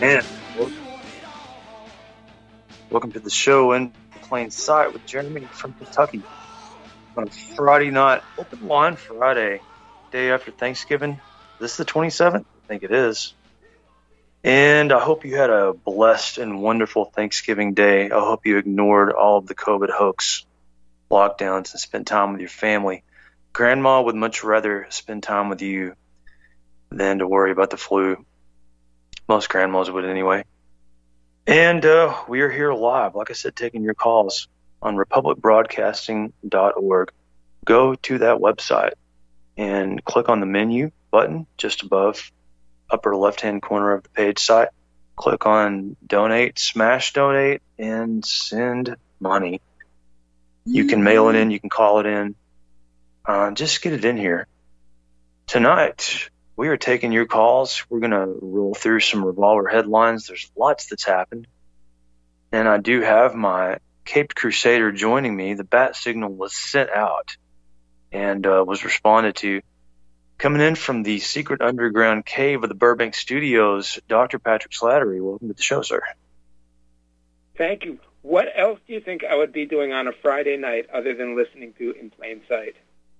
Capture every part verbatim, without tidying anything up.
And welcome to the show in plain sight with Jeremy from Kentucky on a Friday night, open line Friday, day after Thanksgiving. This is the twenty-seventh? I think it is. And I hope you had a blessed and wonderful Thanksgiving day. I hope you ignored all of the COVID hoax lockdowns and spent time with your family. Grandma would much rather spend time with you than to worry about the flu. Most grandmas would anyway. And uh, we are here live, like I said, taking your calls on republic broadcasting dot org. Go to that website and click on the menu button just above upper left-hand corner of the page site. Click on donate, smash donate, and send money. You can mail it in, you can call it in. Uh, just get it in here. Tonight, we are taking your calls. We're going to roll through some Revolver headlines. There's lots that's happened. And I do have my Caped Crusader joining me. The bat signal was sent out and uh, was responded to. Coming in from the secret underground cave of the Burbank Studios, Doctor Patrick Slattery. Welcome to the show, sir. Thank you. What else do you think I would be doing on a Friday night other than listening to In Plain Sight?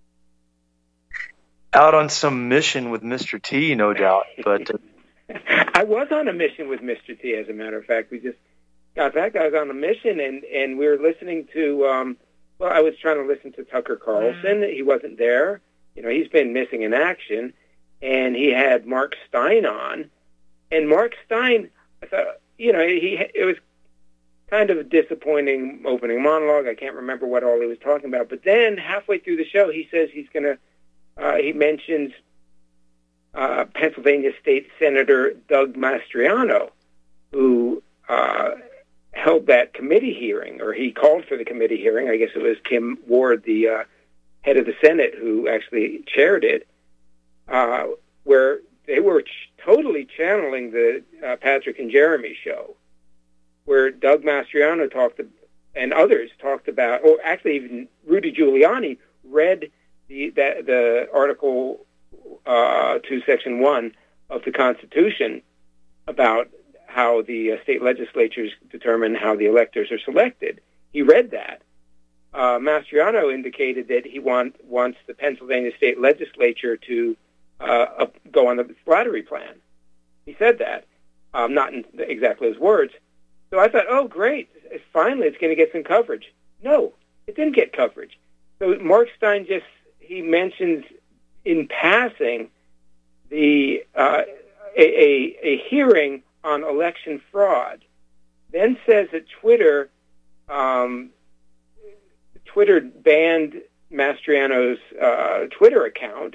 Out on some mission with Mister T, no doubt. But uh... I was on a mission with Mister T, as a matter of fact. We just got back. I was on a mission, and, and we were listening to, um, well, I was trying to listen to Tucker Carlson. He wasn't there. You know, he's been missing in action. And he had Mark Stein on. And Mark Stein, I thought, you know, he it was kind of a disappointing opening monologue. I can't remember what all he was talking about. But then halfway through the show, he says he's going to, Uh, he mentions uh, Pennsylvania State Senator Doug Mastriano, who uh, held that committee hearing, or he called for the committee hearing. I guess it was Tim Ward, the uh, head of the Senate, who actually chaired it, uh, where they were ch- totally channeling the uh, Patrick and Jeremy show, where Doug Mastriano talked to, and others talked about, or actually even Rudy Giuliani read The, that, the Article uh, two, Section one of the Constitution about how the uh, state legislatures determine how the electors are selected. He read that. Uh, Mastriano indicated that he want, wants the Pennsylvania state legislature to uh, up, go on the Slattery plan. He said that, um, not in exactly his words. So I thought, oh, great, finally it's going to get some coverage. No, it didn't get coverage. So Mark Stein just he mentions in passing the uh, a, a, a hearing on election fraud, then says that Twitter um, Twitter banned Mastriano's uh, Twitter account,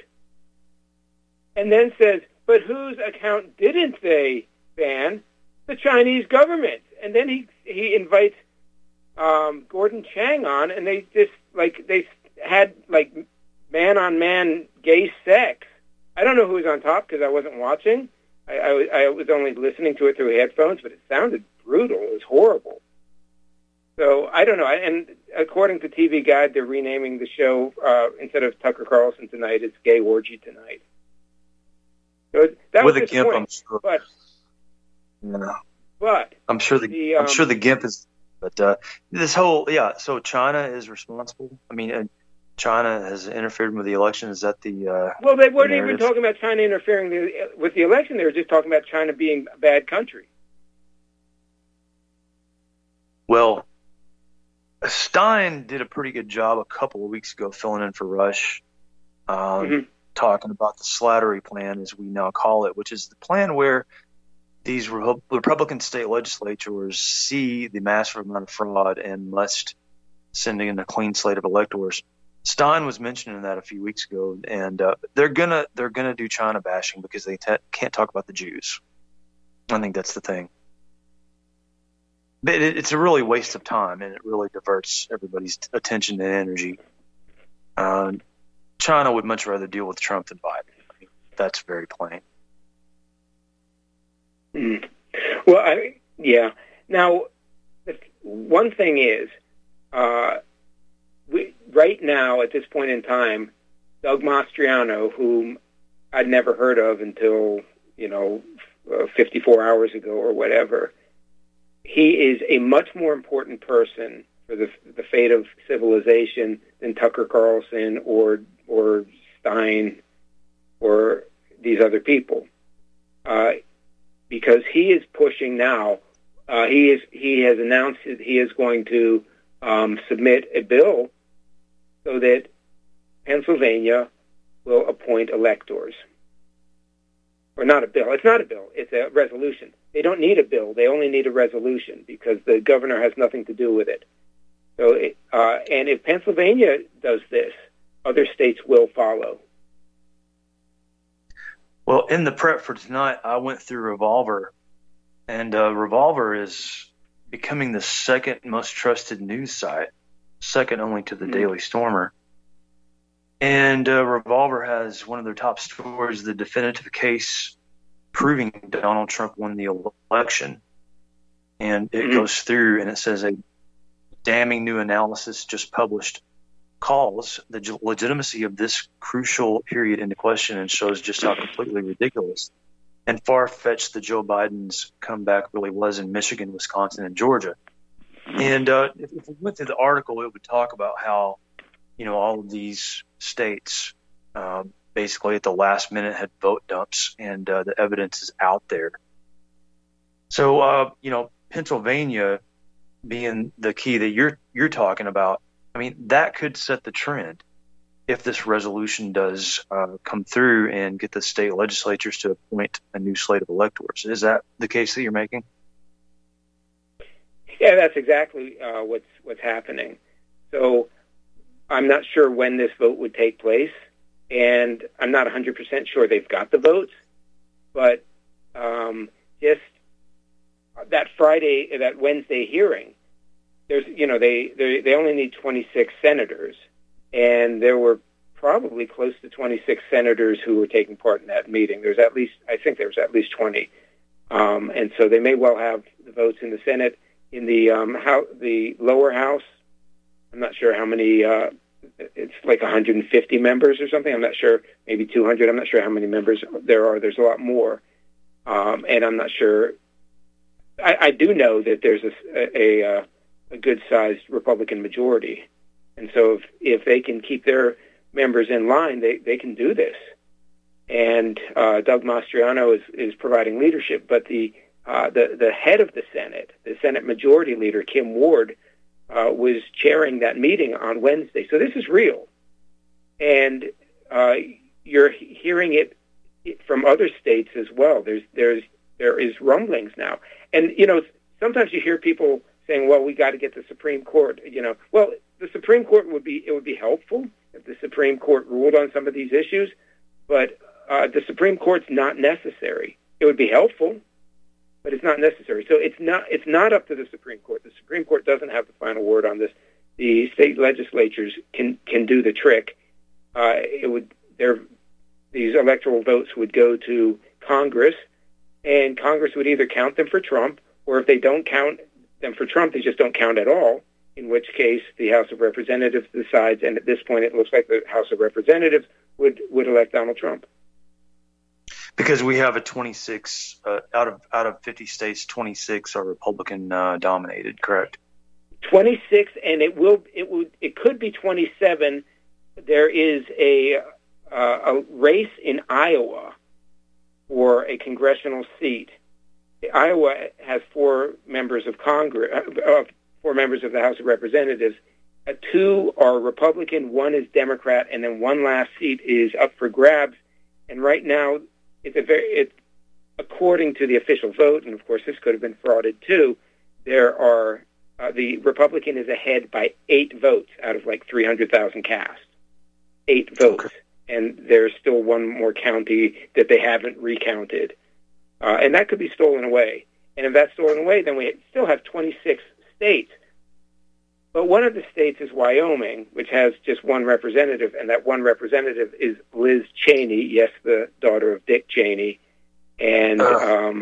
and then says, but whose account didn't they ban? The Chinese government. And then he he invites um, Gordon Chang on, and they just like they had like man-on-man gay sex. I don't know who was on top because I wasn't watching. I, I, I was only listening to it through headphones, but it sounded brutal. It was horrible. So I don't know. And according to T V Guide, they're renaming the show, uh, instead of Tucker Carlson Tonight, it's Gay Orgy Tonight. So that With was a GIMP, I'm sure. But, yeah. but I'm sure the, the um, I'm sure the GIMP is. But uh, this whole yeah. So China is responsible. I mean. Uh, China has interfered with the election. Is that the uh, well? They weren't the even talking about China interfering the, with the election. They were just talking about China being a bad country. Well, Stein did a pretty good job a couple of weeks ago filling in for Rush, um, mm-hmm. talking about the Slattery plan, as we now call it, which is the plan where these Re- Republican state legislatures see the massive amount of fraud and must send in a clean slate of electors. Stein was mentioning that a few weeks ago, and uh, they're gonna they're gonna do China bashing because they te- can't talk about the Jews. I think that's the thing. But it, it's a really waste of time, and it really diverts everybody's t- attention and energy. Um, China would much rather deal with Trump than Biden. I mean, that's very plain. Mm. Well, I, yeah. Now, one thing is. Uh, We, right now, at this point in time, Doug Mastriano, whom I'd never heard of until, you know, uh, fifty-four hours ago or whatever. He is a much more important person for the the fate of civilization than Tucker Carlson or or Stein or these other people, uh, because he is pushing now. Uh, he is he has announced that he is going to um, submit a bill so that Pennsylvania will appoint electors. Or not a bill. It's not a bill. It's a resolution. They don't need a bill. They only need a resolution because the governor has nothing to do with it. So, uh, and if Pennsylvania does this, other states will follow. Well, in the prep for tonight, I went through Revolver, and uh, Revolver is becoming the second most trusted news site, second only to the mm-hmm. Daily Stormer. And uh, Revolver has one of their top stories, the definitive case proving Donald Trump won the election. And it mm-hmm. goes through and it says a damning new analysis just published calls the legitimacy of this crucial period into question and shows just how completely ridiculous and far-fetched the Joe Biden's comeback really was in Michigan, Wisconsin, and Georgia. And uh, if, if we went through the article, it would talk about how, you know, all of these states uh, basically at the last minute had vote dumps, and uh, the evidence is out there. So, uh, you know, Pennsylvania being the key that you're you're talking about, I mean, that could set the trend if this resolution does uh, come through and get the state legislatures to appoint a new slate of electors. Is that the case that you're making? Yeah, that's exactly uh, what's what's happening. So I'm not sure when this vote would take place, and I'm not one hundred percent sure they've got the votes, but um, just that Friday, that Wednesday hearing, there's, you know, they, they they only need twenty-six senators, and there were probably close to twenty-six senators who were taking part in that meeting. There's at least, I think there was at least twenty, um, and so they may well have the votes in the Senate. In the um, how, the lower house, I'm not sure how many. Uh, it's like one hundred fifty members or something. I'm not sure, maybe two hundred. I'm not sure how many members there are. There's a lot more, um, and I'm not sure. I, I do know that there's a a, a, a good-sized Republican majority, and so if if they can keep their members in line, they they can do this. And uh, Doug Mastriano is is providing leadership, but the Uh, the, the head of the Senate, the Senate Majority Leader, Kim Ward, uh, was chairing that meeting on Wednesday. So this is real. And uh, you're hearing it from other states as well. There's, there's, there is rumblings now. And, you know, sometimes you hear people saying, well, we got to get the Supreme Court, you know. Well, the Supreme Court would be, it would be helpful if the Supreme Court ruled on some of these issues, but uh, the Supreme Court's not necessary. It would be helpful, but it's not necessary. So it's not it's not up to the Supreme Court. The Supreme Court doesn't have the final word on this. The state legislatures can can do the trick. Uh, it would there these electoral votes would go to Congress, and Congress would either count them for Trump, or if they don't count them for Trump, they just don't count at all. In which case, the House of Representatives decides, and at this point, it looks like the House of Representatives would would elect Donald Trump. Because we have a twenty-six uh, out of out of fifty states, twenty-six are Republican uh, dominated, correct? twenty-six, and it will it would it could be twenty-seven. There is a uh, a race in Iowa for a congressional seat. Iowa has four members of Congress, uh, four members of the House of Representatives. Uh, two are Republican, one is Democrat, and then one last seat is up for grabs. And right now, It's a very, it, according to the official vote, and of course this could have been frauded too, there are, uh, the Republican is ahead by eight votes out of like three hundred thousand cast. Eight votes. Okay. And there's still one more county that they haven't recounted. Uh, and that could be stolen away. And if that's stolen away, then we still have twenty-six states. But one of the states is Wyoming, which has just one representative, and that one representative is Liz Cheney, yes, the daughter of Dick Cheney. And um,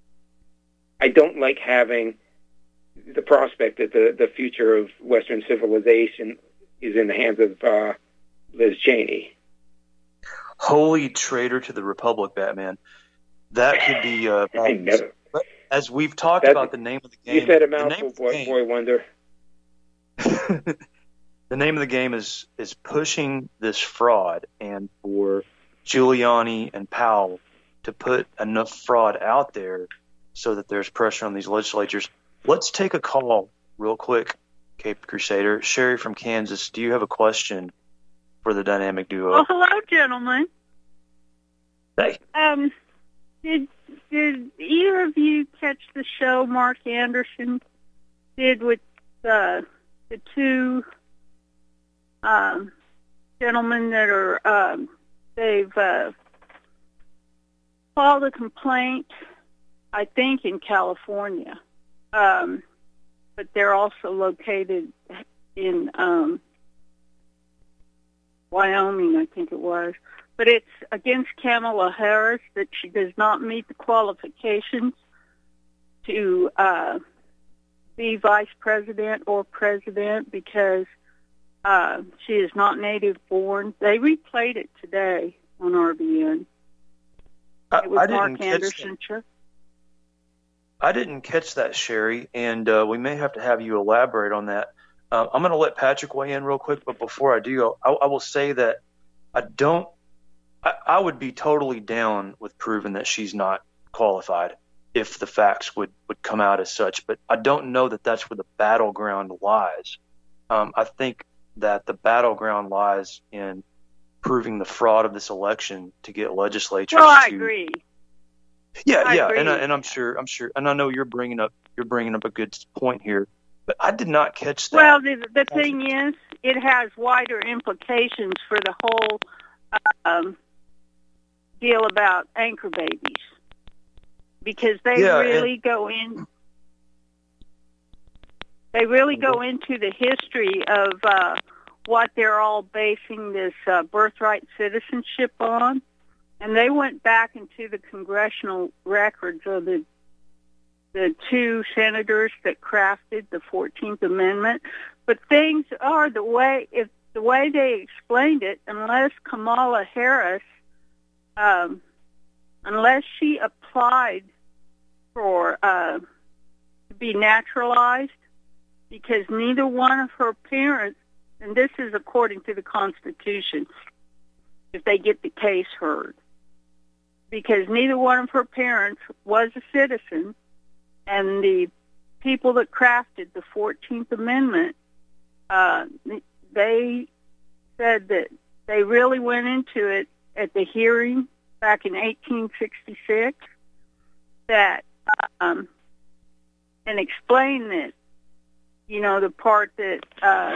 I don't like having the prospect that the, the future of Western civilization is in the hands of uh, Liz Cheney. Holy traitor to the Republic, Batman. that could be. Uh, I know. But as we've talked That's, about the name of the game, you said a the mouthful, name of the boy, game, boy wonder. the name of the game is is pushing this fraud, and for Giuliani and Powell to put enough fraud out there so that there's pressure on these legislatures. Let's take a call real quick, Cape Crusader. Sherry from Kansas, do you have a question for the dynamic duo? Well, hello, gentlemen. Hey. Um, did did either of you catch the show Mark Anderson did with uh, the two um, gentlemen that are um, they've uh, filed a complaint, I think, in California, um, but they're also located in um, Wyoming, I think it was. But it's against Kamala Harris that she does not meet the qualifications to uh, be vice president or president because uh, she is not native born. They replayed it today on R B N. It was I, I didn't Mark catch Anderson. that. I didn't catch that, Sherry, and uh, we may have to have you elaborate on that. Uh, I'm going to let Patrick weigh in real quick, but before I do, I, I will say that I don't. I, I would be totally down with proving that she's not qualified if the facts would, would come out as such, but I don't know that that's where the battleground lies. Um, I think that the battleground lies in proving the fraud of this election to get legislatures Well, I to. agree. Yeah, I yeah, agree and I, with and I'm that. sure, I'm sure, and I know you're bringing up you're bringing up a good point here, but I did not catch that. Well, the, the thing is, it has wider implications for the whole um, deal about anchor babies because they Yeah, really go in. They really go into the history of uh, what they're all basing this uh, birthright citizenship on, and they went back into the congressional records of the the two senators that crafted the fourteenth Amendment. But things are the way if the way they explained it, unless Kamala Harris, um, unless she applied for uh, to be naturalized, because neither one of her parents, and this is according to the Constitution, if they get the case heard, because neither one of her parents was a citizen, and the people that crafted the fourteenth Amendment, uh, they said that they really went into it at the hearing back in eighteen sixty-six, that um, and explained that, you know, the part that uh,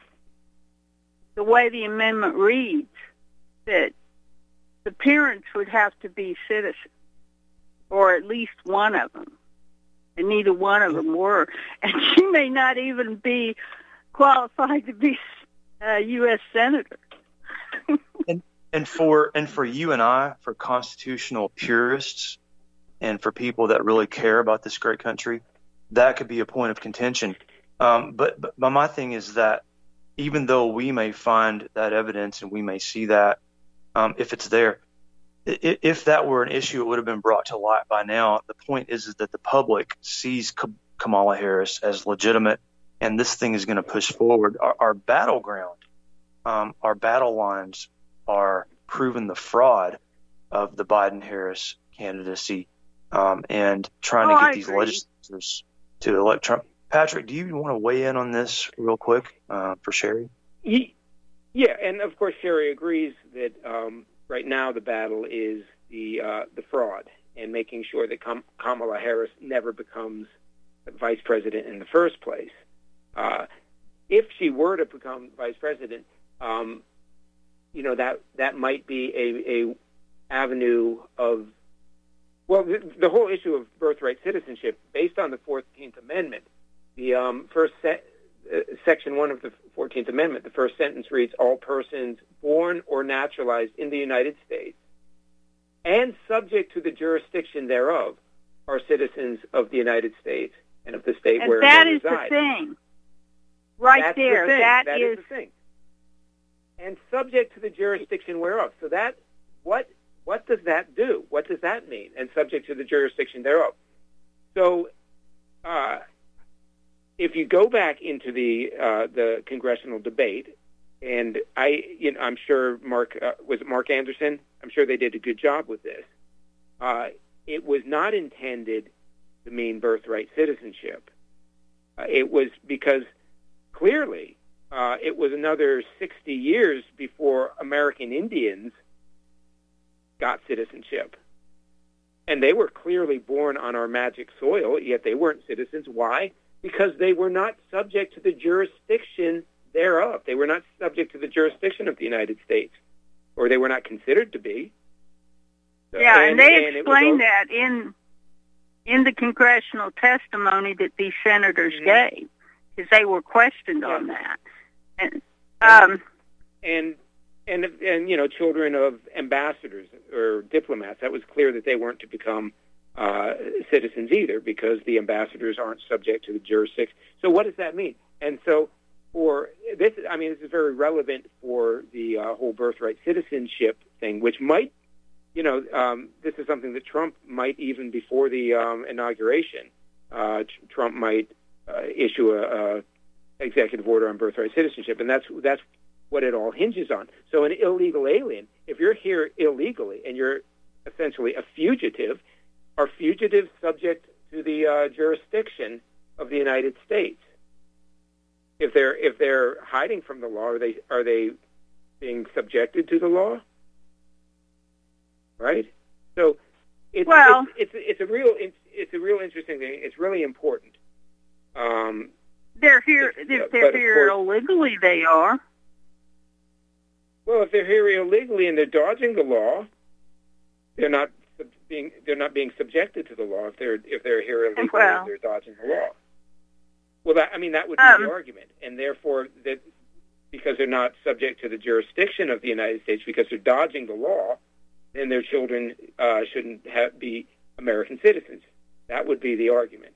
the way the amendment reads, that the parents would have to be citizens, or at least one of them, and neither one of them were. And she may not even be qualified to be a U S senator. and and for and for you and I, for constitutional purists, and for people that really care about this great country, that could be a point of contention. Um, but, but but my thing is that even though we may find that evidence and we may see that, um, if it's there, if, if that were an issue, it would have been brought to light by now. The point is, is that the public sees Kamala Harris as legitimate, and this thing is going to push forward. Our, our battleground, um, our battle lines are proving the fraud of the Biden-Harris candidacy, um, and trying Oh, to get I these agree. legislators to elect Trump. Patrick, do you want to weigh in on this real quick uh, for Sherry? Yeah, and of course Sherry agrees that um, right now the battle is the uh, the fraud and making sure that Kam- Kamala Harris never becomes vice president in the first place. Uh, if she were to become vice president, um, you know, that that might be a, a avenue of, well, the, the whole issue of birthright citizenship based on the fourteenth Amendment. The um, first se- uh, section one of the fourteenth Amendment, the first sentence reads, all persons born or naturalized in the United States and subject to the jurisdiction thereof are citizens of the United States and of the state And where that they is the reside. thing. Right That's there. The thing. That, that is, is the thing. And subject to the jurisdiction whereof. So that what what does that do? What does that mean? And subject to the jurisdiction thereof. So, uh, if you go back into the uh, the congressional debate, and I, you know, I'm sure Mark uh, was it Mark Anderson. I'm sure they did a good job with this. Uh, it was not intended to mean birthright citizenship. Uh, it was because clearly uh, it was another sixty years before American Indians got citizenship. And they were clearly born on our magic soil, yet they weren't citizens. Why? Because they were not subject to the jurisdiction thereof. They were not subject to the jurisdiction of the United States, or they were not considered to be. Yeah, and, and they and explained that in in the congressional testimony that these senators mm-hmm. gave, because they were questioned yeah. on that. And, um, and and and you know, children of ambassadors or diplomats, that was clear that they weren't to become uh, citizens either, because the ambassadors aren't subject to the jurisdiction. So what does that mean? And so for this, I mean, this is very relevant for the uh, whole birthright citizenship thing, which might, you know, um, this is something that Trump might, even before the um, inauguration, uh, Trump might uh, issue a, a executive order on birthright citizenship, and that's that's what it all hinges on. So an illegal alien, if you're here illegally and you're essentially a fugitive, are fugitives subject to the uh, jurisdiction of the United States? If they're if they're hiding from the law, are they are they being subjected to the law? Right. So it's well, it's, it's it's a real it's, it's a real interesting thing. It's really important. Um, they're here. If they're here course, illegally, they are. Well, if they're here illegally and they're dodging the law, they're not being they're not being subjected to the law. If they're if they're here illegally, well, and they're dodging the law. Well, that, I mean, that would be um, the argument, and therefore that because they're not subject to the jurisdiction of the United States, because they're dodging the law, then their children uh, shouldn't have, be American citizens. That would be the argument.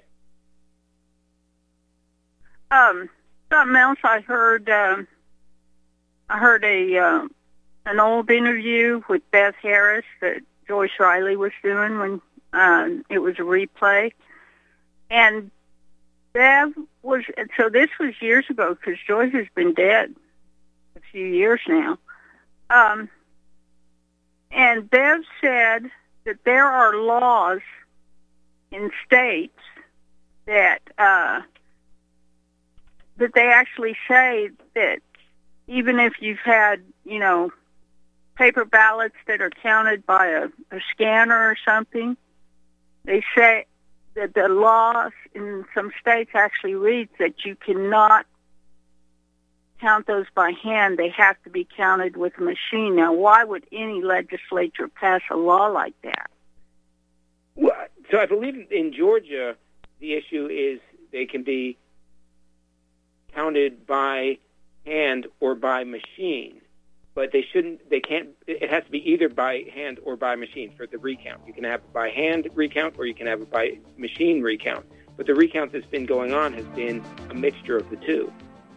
Um, something else I heard. Um, I heard a uh, an old interview with Beth Harris that Joyce Riley was doing when uh, it was a replay, and Bev was. So this was years ago, because Joyce has been dead a few years now. Um, and Bev said that there are laws in states that uh, that they actually say that even if you've had, you know, paper ballots that are counted by a, a scanner or something, they say that the law in some states actually reads that you cannot count those by hand. They have to be counted with a machine. Now, why would any legislature pass a law like that? Well, so I believe in Georgia, the issue is they can be counted by hand or by machine, but they shouldn't. They can't. It has to be either by hand or by machine for the recount. You can have it by hand recount, or you can have it by machine recount. But the recount that's been going on has been a mixture of the two.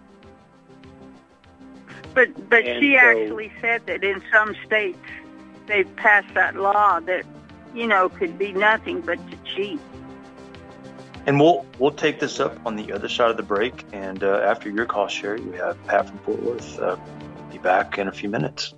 But but and she so, actually said that in some states they've passed that law that, you know, could be nothing but to cheat. And we'll we'll take this up on the other side of the break. And uh, after your call, Sherry, we have Pat from Fort Worth. Uh, be back in a few minutes.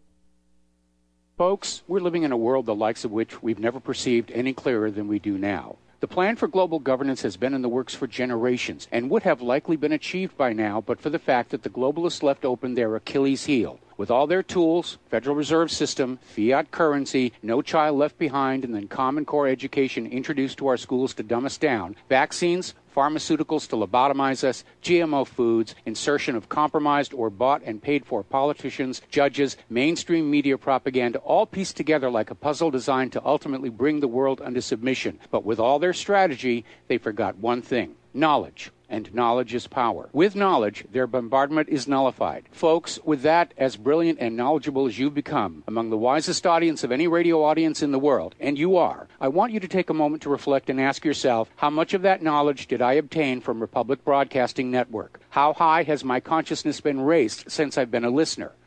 Folks, we're living in a world the likes of which we've never perceived any clearer than we do now. The plan for global governance has been in the works for generations and would have likely been achieved by now, but for the fact that the globalists left open their Achilles heel. With all their tools, Federal Reserve System, fiat currency, no child left behind, and then Common Core education introduced to our schools to dumb us down, vaccines, pharmaceuticals to lobotomize us, G M O foods, insertion of compromised or bought and paid for politicians, judges, mainstream media propaganda, all pieced together like a puzzle designed to ultimately bring the world under submission. But with all their strategy, they forgot one thing: knowledge. And knowledge is power. With knowledge, their bombardment is nullified. Folks, with that, as brilliant and knowledgeable as you've become, among the wisest audience of any radio audience in the world, and you are, I want you to take a moment to reflect and ask yourself, how much of that knowledge did I obtain from Republic Broadcasting Network? How high has my consciousness been raised since I've been a listener?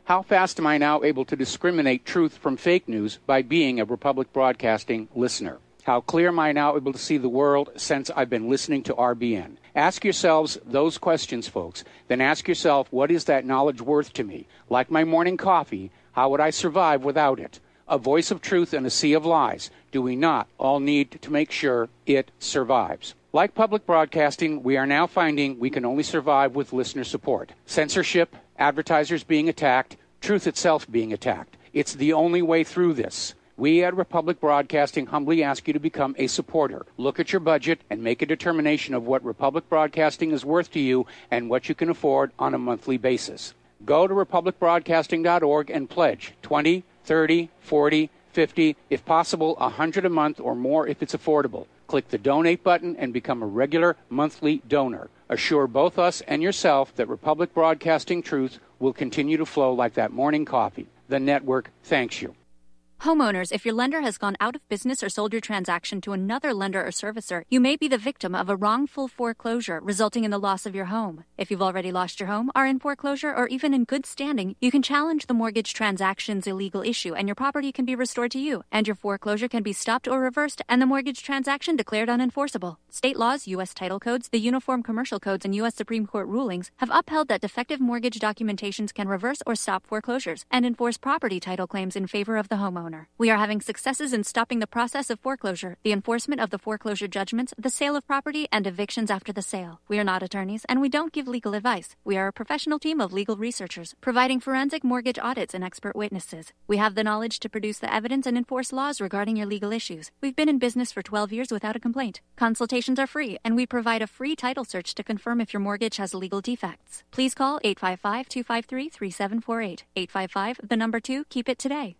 How fast am I now able to discriminate truth from fake news by being a Republic Broadcasting listener? How clear am I now able to see the world since I've been listening to R B N? Ask yourselves those questions, folks. Then ask yourself, what is that knowledge worth to me? Like my morning coffee, how would I survive without it? A voice of truth in a sea of lies. Do we not all need to make sure it survives? Like public broadcasting, we are now finding we can only survive with listener support. Censorship, advertisers being attacked, truth itself being attacked. It's the only way through this. We at Republic Broadcasting humbly ask you to become a supporter. Look at your budget and make a determination of what Republic Broadcasting is worth to you and what you can afford on a monthly basis. Go to republic broadcasting dot org and pledge twenty, thirty, forty, fifty, if possible, one hundred a month or more if it's affordable. Click the donate button and become a regular monthly donor. Assure both us and yourself that Republic Broadcasting truth will continue to flow like that morning coffee. The network thanks you. Homeowners, if your lender has gone out of business or sold your transaction to another lender or servicer, you may be the victim of a wrongful foreclosure resulting in the loss of your home. If you've already lost your home, are in foreclosure, or even in good standing, you can challenge the mortgage transaction's illegal issue and your property can be restored to you, and your foreclosure can be stopped or reversed and the mortgage transaction declared unenforceable. State laws, U S title codes, the Uniform Commercial Codes, and U S Supreme Court rulings have upheld that defective mortgage documentations can reverse or stop foreclosures and enforce property title claims in favor of the homeowner. We are having successes in stopping the process of foreclosure, the enforcement of the foreclosure judgments, the sale of property, and evictions after the sale. We are not attorneys, and we don't give legal advice. We are a professional team of legal researchers, providing forensic mortgage audits and expert witnesses. We have the knowledge to produce the evidence and enforce laws regarding your legal issues. We've been in business for twelve years without a complaint. Consultations are free, and we provide a free title search to confirm if your mortgage has legal defects. Please call eight five five, two five three, three seven four eight. eight five five, the number two, keep it today.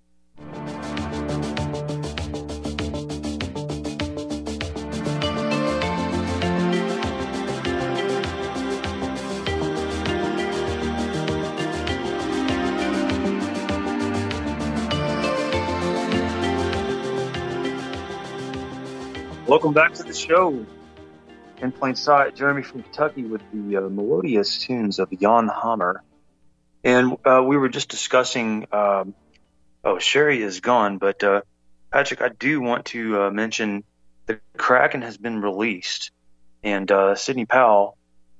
Welcome back to the show. In plain sight, Jeremy from Kentucky with the uh, melodious tunes of Jan Hammer. And uh, we were just discussing, um, oh, Sherry is gone, but uh, Patrick, I do want to uh, mention the Kraken has been released. And uh, Sidney Powell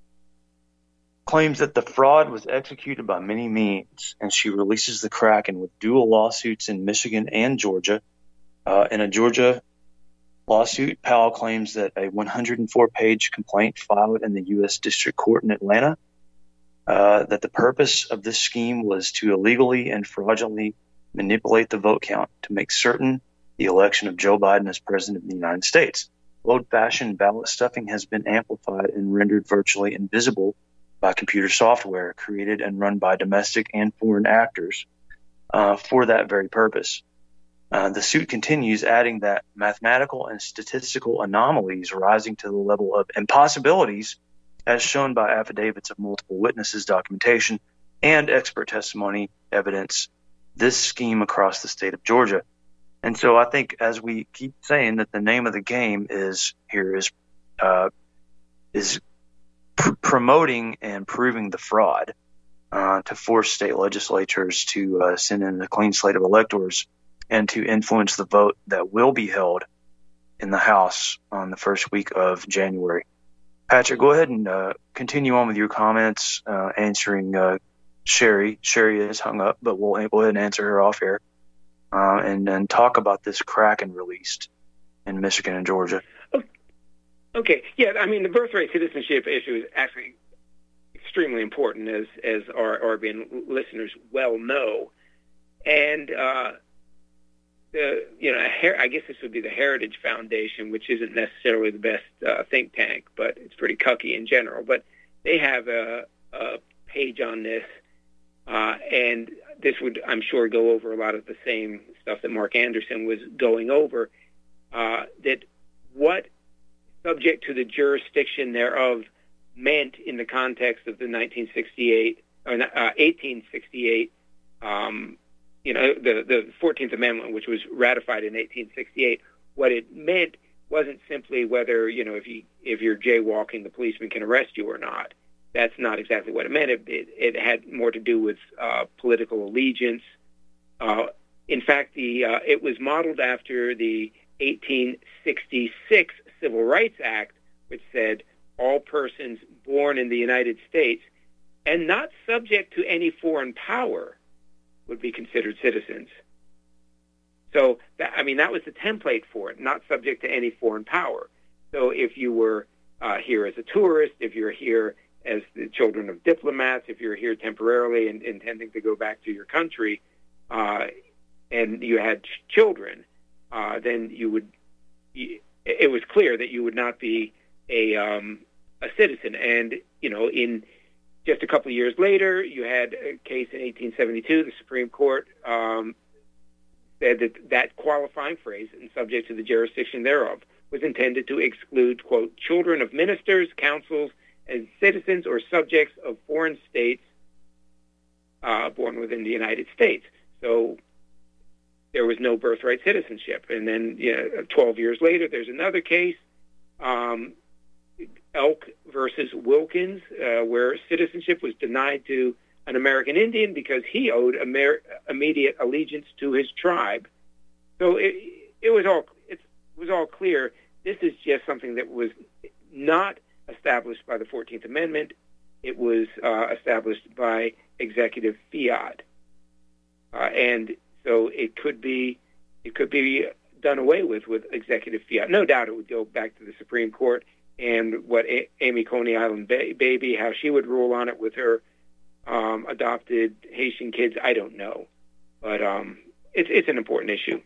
claims that the fraud was executed by many means, and she releases the Kraken with dual lawsuits in Michigan and Georgia. Uh, in a Georgia lawsuit, Powell claims that a one hundred four page complaint filed in the U S District Court in Atlanta, uh, that the purpose of this scheme was to illegally and fraudulently manipulate the vote count to make certain the election of Joe Biden as president of the United States. Old-fashioned ballot stuffing has been amplified and rendered virtually invisible by computer software created and run by domestic and foreign actors uh, for that very purpose. Uh, the suit continues, adding that mathematical and statistical anomalies rising to the level of impossibilities, as shown by affidavits of multiple witnesses, documentation, and expert testimony evidence this scheme across the state of Georgia. And so I think, as we keep saying, that the name of the game is here is uh, is pr- promoting and proving the fraud uh, to force state legislatures to uh, send in a clean slate of electors and to influence the vote that will be held in the House on the first week of January. Patrick, go ahead and uh, continue on with your comments, uh, answering uh, Sherry. Sherry is hung up, but we'll go ahead and answer her off air, uh, and then talk about this Kraken released in Michigan and Georgia. Okay, yeah, I mean, the birthright citizenship issue is actually extremely important, as, as our R B N listeners well know. And, uh, The, you know, I guess this would be the Heritage Foundation, which isn't necessarily the best uh, think tank, but it's pretty cucky in general. But they have a, a page on this, uh, and this would, I'm sure, go over a lot of the same stuff that Mark Anderson was going over, uh, that what subject to the jurisdiction thereof meant in the context of the nineteen sixty-eight, or uh, eighteen sixty-eight um you know, the, the fourteenth Amendment, which was ratified in eighteen sixty-eight, what it meant wasn't simply whether, you know, if, you, if you're jaywalking, the policeman can arrest you or not. that's not exactly what it meant. It, it, it had more to do with uh, political allegiance. Uh, in fact, the uh, it was modeled after the eighteen sixty-six Civil Rights Act, which said all persons born in the United States and not subject to any foreign power would be considered citizens. So, that, I mean, that was the template for it, not subject to any foreign power. So if you were uh, here as a tourist, if you're here as the children of diplomats, if you're here temporarily and intending to go back to your country, uh, and you had ch- children, uh, then you would, it was clear that you would not be a, um, a citizen. And, you know, in just a couple of years later, you had a case in eighteen seventy-two, the Supreme Court um, said that that qualifying phrase, and subject to the jurisdiction thereof, was intended to exclude, quote, children of ministers, councils, and citizens or subjects of foreign states uh, born within the United States. So there was no birthright citizenship. And then you know, twelve years later, there's another case, um, Elk versus Wilkins, uh, where citizenship was denied to an American Indian because he owed Amer- immediate allegiance to his tribe. So it, it was all it was all clear. This is just something that was not established by the fourteenth Amendment. It was uh, established by executive fiat, uh, and so it could be it could be done away with with executive fiat. No doubt, it would go back to the Supreme Court and what a- Amy Coney Island ba- baby, how she would rule on it with her um, adopted Haitian kids. I don't know, but um, it's it's an important issue.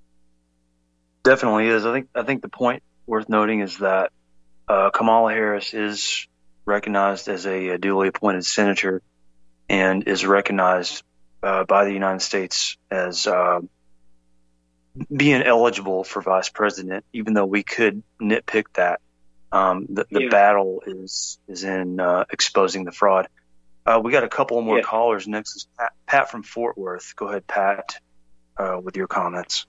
Definitely is. I think I think the point worth noting is that uh, Kamala Harris is recognized as a, a duly appointed senator and is recognized uh, by the United States as uh, being eligible for vice president, even though we could nitpick that. Um, the the yeah. battle is is in uh, exposing the fraud. Uh, we got a couple more yeah. callers. Next is Pat, Pat from Fort Worth. Go ahead, Pat, uh, with your comments.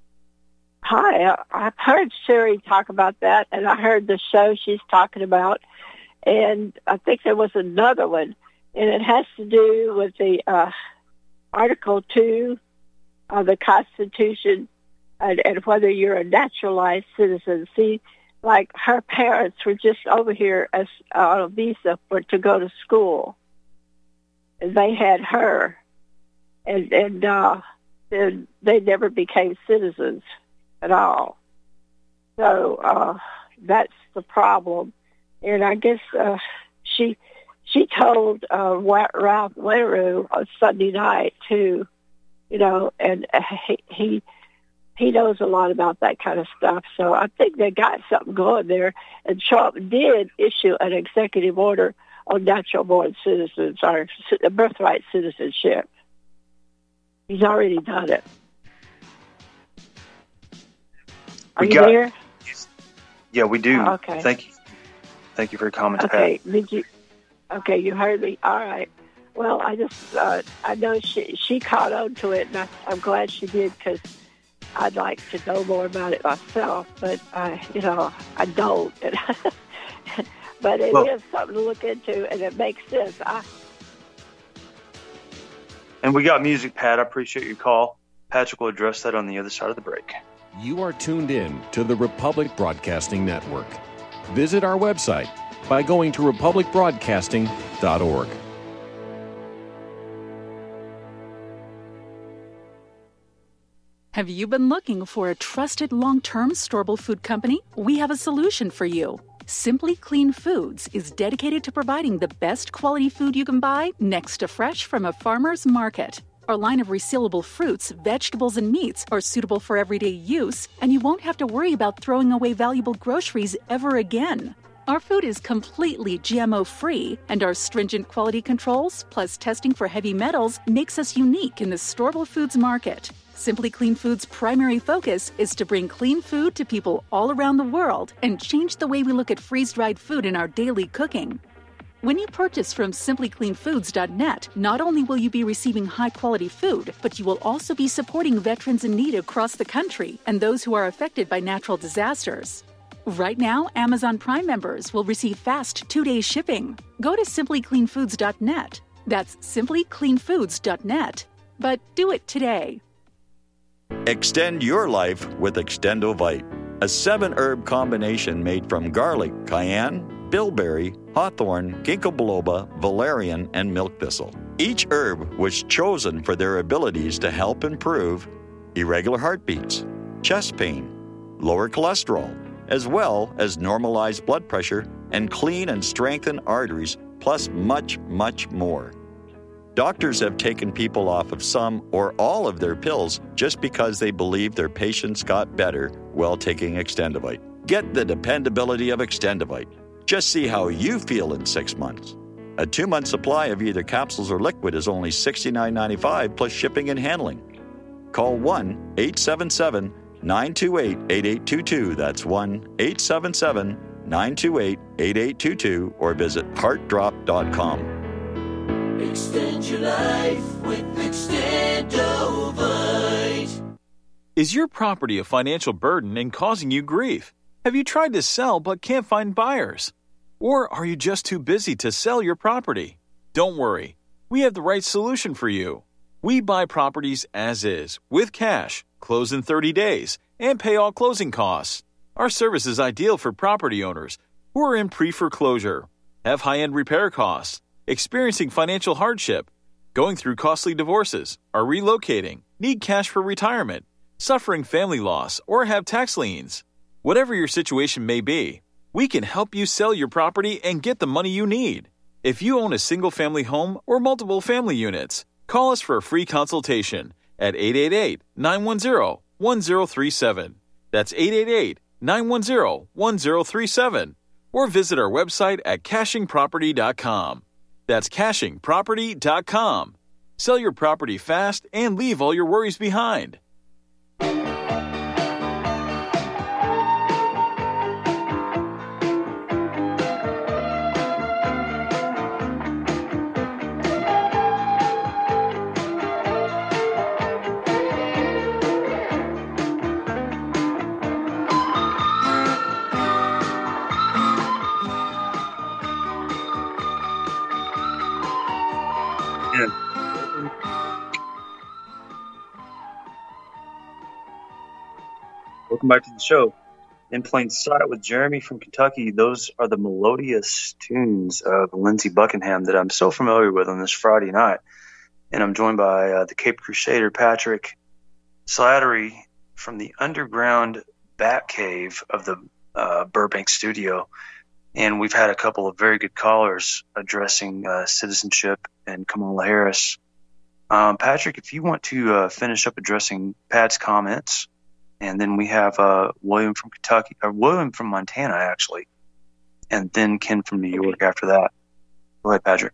Hi, I've heard Sherry talk about that, and I heard the show she's talking about, and I think there was another one, and it has to do with the uh, Article two of the Constitution and, and whether you're a naturalized citizen. See, like her parents were just over here as uh, on a visa for to go to school, and they had her, and and uh, they, they never became citizens at all. So uh, that's the problem. And I guess uh, she she told uh, Ralph Winteroo on Sunday night too, you know, and he, he he knows a lot about that kind of stuff. So I think they got something going there. And Trump did issue an executive order on natural-born citizens or birthright citizenship. He's already done it. Are we you got, there? Yeah, we do. Oh, okay. Thank you. Thank you for your comments, okay. Pat. Did you? Okay, you heard me. All right. Well, I just uh, I know she she caught on to it, and I, I'm glad she did because I'd like to know more about it myself, but I, you know, I don't. But it well, is something to look into, and it makes sense. I, and we got music, Pat. I appreciate your call. Patrick will address that on the other side of the break. You are tuned in to the Republic Broadcasting Network. Visit our website by going to republic broadcasting dot org. Have you been looking for a trusted long-term storable food company? We have a solution for you. Simply Clean Foods is dedicated to providing the best quality food you can buy next to fresh from a farmer's market. Our line of resealable fruits, vegetables, and meats are suitable for everyday use, and you won't have to worry about throwing away valuable groceries ever again. Our food is completely G M O-free, and our stringent quality controls, plus testing for heavy metals, makes us unique in the storable foods market. Simply Clean Foods' primary focus is to bring clean food to people all around the world and change the way we look at freeze-dried food in our daily cooking. When you purchase from simply clean foods dot net, not only will you be receiving high-quality food, but you will also be supporting veterans in need across the country and those who are affected by natural disasters. Right now, Amazon Prime members will receive fast two-day shipping. Go to simply clean foods dot net. That's simply clean foods dot net. But do it today. Extend your life with Extendovite, a seven-herb combination made from garlic, cayenne, bilberry, hawthorn, ginkgo biloba, valerian, and milk thistle. Each herb was chosen for their abilities to help improve irregular heartbeats, chest pain, lower cholesterol, as well as normalize blood pressure and clean and strengthen arteries, plus much, much more. Doctors have taken people off of some or all of their pills just because they believe their patients got better while taking Extendovite. Get the dependability of Extendovite. Just see how you feel in six months. A two-month supply of either capsules or liquid is only sixty-nine ninety-five plus shipping and handling. Call one eight seven seven, nine two eight, eight eight two two. That's one eight seven seven, nine two eight, eight eight two two or visit heart drop dot com. Extend your life with Extendovite. Is your property a financial burden and causing you grief? Have you tried to sell but can't find buyers? Or are you just too busy to sell your property? Don't worry. We have the right solution for you. We buy properties as is, with cash, close in thirty days, and pay all closing costs. Our service is ideal for property owners who are in pre-foreclosure, have high-end repair costs, experiencing financial hardship, going through costly divorces, are relocating, need cash for retirement, suffering family loss, or have tax liens. Whatever your situation may be, we can help you sell your property and get the money you need. If you own a single-family home or multiple family units, call us for a free consultation at eight eight eight, nine one zero, one zero three seven. That's eight eight eight, nine one zero, one zero three seven. Or visit our website at caching property dot com. That's caching property dot com. Sell your property fast and leave all your worries behind. Welcome back to the show. In Plain Sight with Jeremy from Kentucky. Those are the melodious tunes of Lindsey Buckingham that I'm so familiar with on this Friday night. And I'm joined by uh, the Cape Crusader, Patrick Slattery, from the underground bat cave of the uh, Burbank studio. And we've had a couple of very good callers addressing uh, citizenship and Kamala Harris. Um, Patrick, if you want to uh, finish up addressing Pat's comments. And then we have uh, William from Kentucky, or William from Montana, actually. And then Ken from New York after that. Go ahead, Patrick.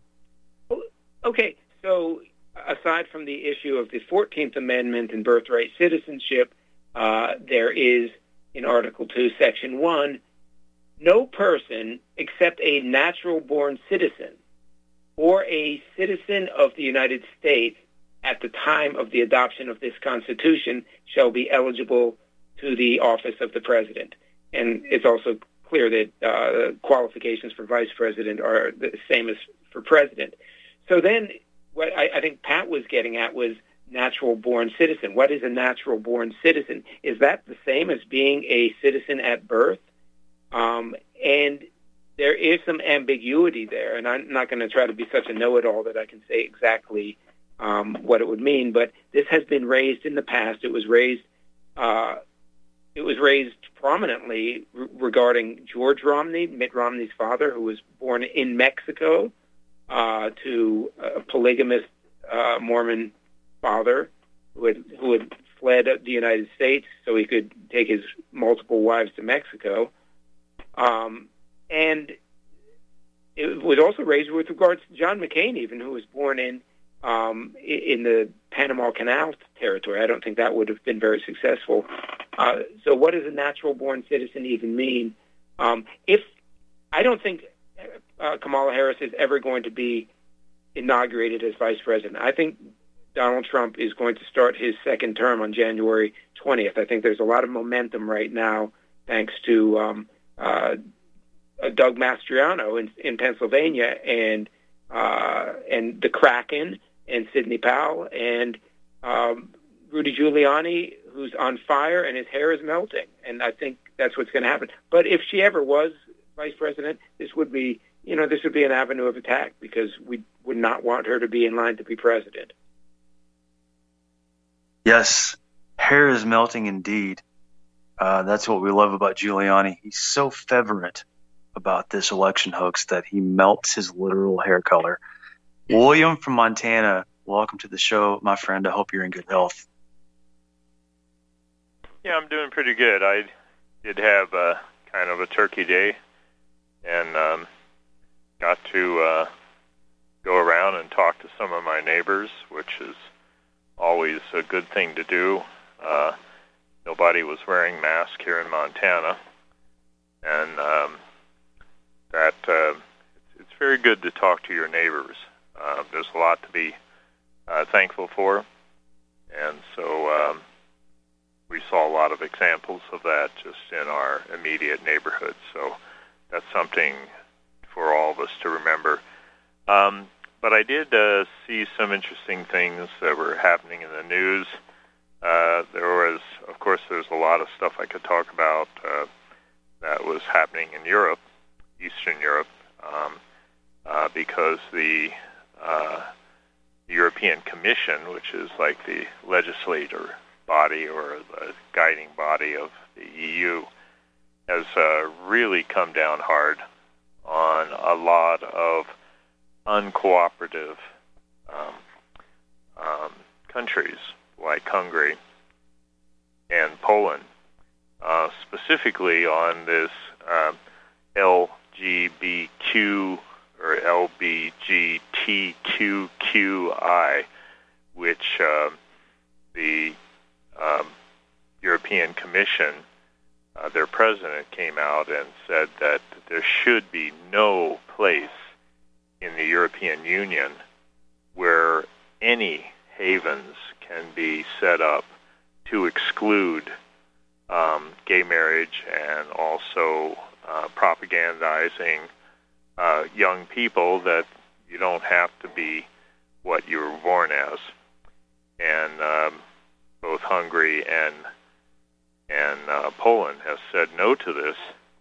Okay, so aside from the issue of the fourteenth Amendment and birthright citizenship, uh, there is, in Article two, Section one, no person except a natural-born citizen or a citizen of the United States at the time of the adoption of this Constitution shall be eligible to the office of the president. And it's also clear that uh, qualifications for vice president are the same as for president. So then what I, I think Pat was getting at was natural-born citizen. What is a natural-born citizen? Is that the same as being a citizen at birth? Um, and there is some ambiguity there, and I'm not going to try to be such a know-it-all that I can say exactly Um, what it would mean, but this has been raised in the past. It was raised, uh, it was raised prominently re- regarding George Romney, Mitt Romney's father, who was born in Mexico uh, to a polygamous uh, Mormon father who had who had fled the United States so he could take his multiple wives to Mexico, um, and it was also raised with regards to John McCain, even, who was born in. Um, in the Panama Canal territory. I don't think that would have been very successful. Uh, so what does a natural-born citizen even mean? Um, if I don't think uh, Kamala Harris is ever going to be inaugurated as vice president. I think Donald Trump is going to start his second term on January twentieth. I think there's a lot of momentum right now thanks to um, uh, Doug Mastriano in, in Pennsylvania, and uh, and the Kraken, and Sidney Powell, and um, Rudy Giuliani, who's on fire and his hair is melting. And I think that's what's going to happen. But if she ever was vice president, this would be, you know, this would be an avenue of attack, because we would not want her to be in line to be president. Yes, hair is melting indeed. Uh, that's what we love about Giuliani. He's so fervent about this election hoax that he melts his literal hair color. William from Montana, welcome to the show, my friend. I hope you're in good health. Yeah, I'm doing pretty good. I did have a, kind of a turkey day, and um, got to uh, go around and talk to some of my neighbors, which is always a good thing to do. Uh, nobody was wearing masks here in Montana, and um, that uh, it's, it's very good to talk to your neighbors. Uh, there's a lot to be uh, thankful for, and so um, we saw a lot of examples of that just in our immediate neighborhood. So that's something for all of us to remember. Um, but I did uh, see some interesting things that were happening in the news. Uh, there was, of course, there's a lot of stuff I could talk about uh, that was happening in Europe, Eastern Europe, um, uh, because the uh, European Commission, which is like the legislator body or the guiding body of the E U, has uh, really come down hard on a lot of uncooperative um, um, countries like Hungary and Poland, uh, specifically on this uh, L G B Q or L B G T Q Q I, which uh, the um, European Commission, uh, their president came out and said that there should be no place in the European Union where any havens can be set up to exclude um, gay marriage and also uh, propagandizing uh, young people that you don't have to be what you were born as. And um, both Hungary and and uh, Poland have said no to this.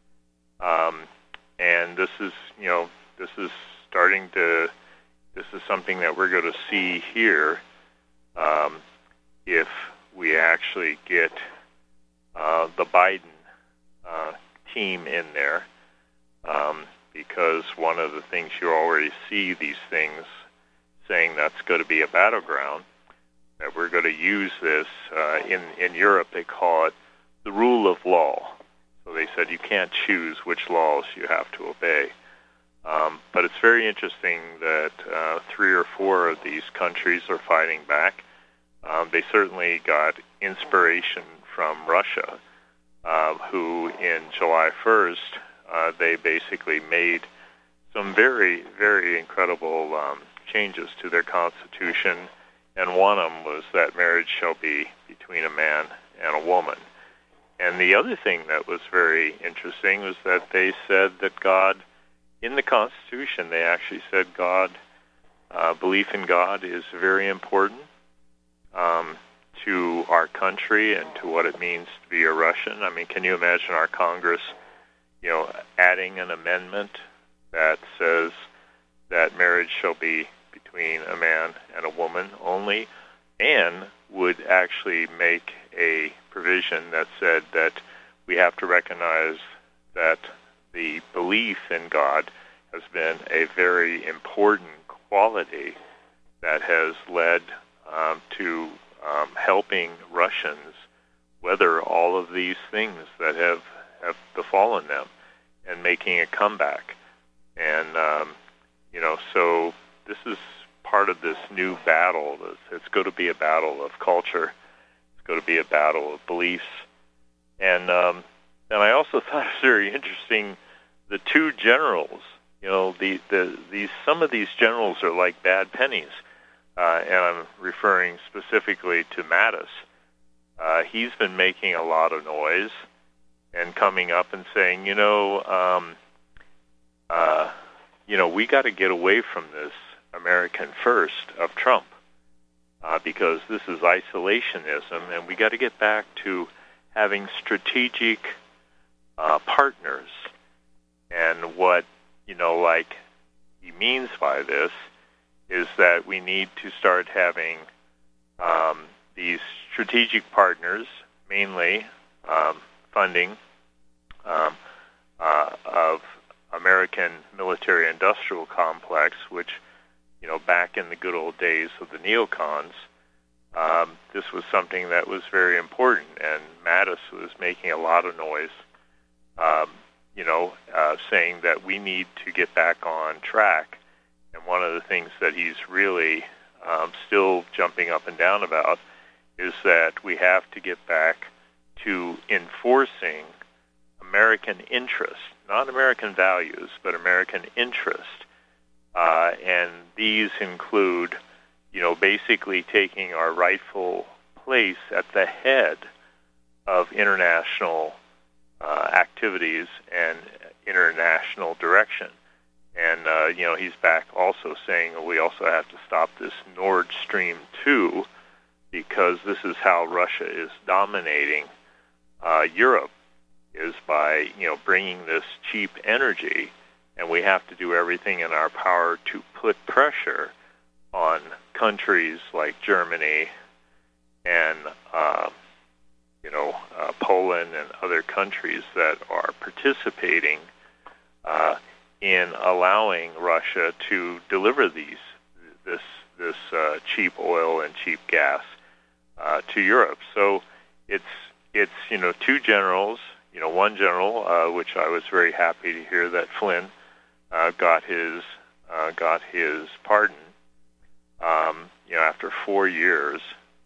Um, and this is, you know, this is starting to, this is something that we're going to see here um, if we actually get uh, the Biden uh, team in there, um, because one of the things you already see these things saying that's going to be a battleground, that we're going to use this. Uh, in, in Europe, they call it the rule of law. So they said you can't choose which laws you have to obey. Um, but it's very interesting that uh, three or four of these countries are fighting back. Um, they certainly got inspiration from Russia, uh, who in July first, uh, they basically made some very, very incredible um, changes to their constitution, and one of them was that marriage shall be between a man and a woman. And the other thing that was very interesting was that they said that God, in the Constitution, they actually said God, uh, belief in God is very important um, to our country and to what it means to be a Russian. I mean, can you imagine our Congress, you know, adding an amendment that says that marriage shall be between a man and a woman only, and would actually make a provision that said that we have to recognize that the belief in God has been a very important quality that has led um, to um, helping Russians weather all of these things that have, have befallen them and making a comeback. And, um, you know, so this is part of this new battle. It's, it's going to be a battle of culture. It's going to be a battle of beliefs. And um, and I also thought it was very interesting, the two generals, you know, the, the these some of these generals are like bad pennies. Uh, and I'm referring specifically to Mattis. Uh, he's been making a lot of noise. and coming up and saying, you know, um, uh, you know, we got to get away from this American first of Trump uh, because this is isolationism, and we got to get back to having strategic uh, partners. And what, you know, like he means by this is that we need to start having um, these strategic partners, mainly um, funding um, uh, of American military-industrial complex, which, you know, back in the good old days of the neocons, um, this was something that was very important, and Mattis was making a lot of noise, um, you know, uh, saying that we need to get back on track. And one of the things that he's really um, still jumping up and down about is that we have to get back to enforcing American interest, not American values, but American interest. Uh, and these include, you know, basically taking our rightful place at the head of international uh, activities and international direction. And, uh, you know, he's back also saying we also have to stop this Nord Stream two because this is how Russia is dominating uh, Europe, is by, you know, bringing this cheap energy, and we have to do everything in our power to put pressure on countries like Germany and, uh, you know, uh, Poland and other countries that are participating uh, in allowing Russia to deliver these this this uh, cheap oil and cheap gas uh, to Europe. So it's it's you know two generals. You know, one general, uh, which I was very happy to hear that Flynn uh, got his uh, got his pardon. Um, you know, after four years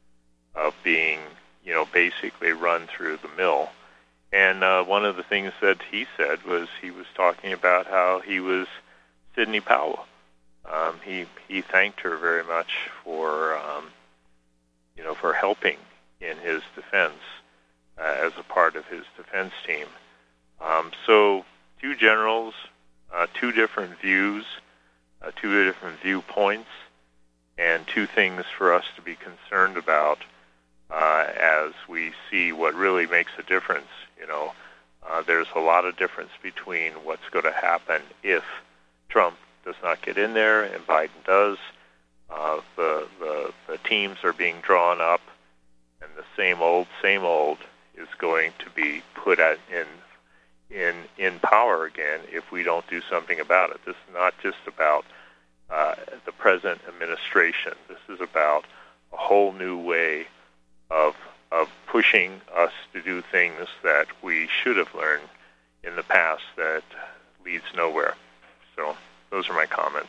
of being, you know, basically run through the mill. And uh, one of the things that he said was he was talking about how he was Sidney Powell. Um, he he thanked her very much for um, you know for helping in his defense. Uh, as a part of his defense team. Um, so two generals, uh, two different views, uh, two different viewpoints, and two things for us to be concerned about uh, as we see what really makes a difference. You know, uh, there's a lot of difference between what's going to happen if Trump does not get in there and Biden does. Uh, the, the, the teams are being drawn up, and the same old, same old is going to be put at, in in in power again if we don't do something about it. This is not just about uh, the present administration. This is about a whole new way of of pushing us to do things that we should have learned in the past that leads nowhere. So those are my comments.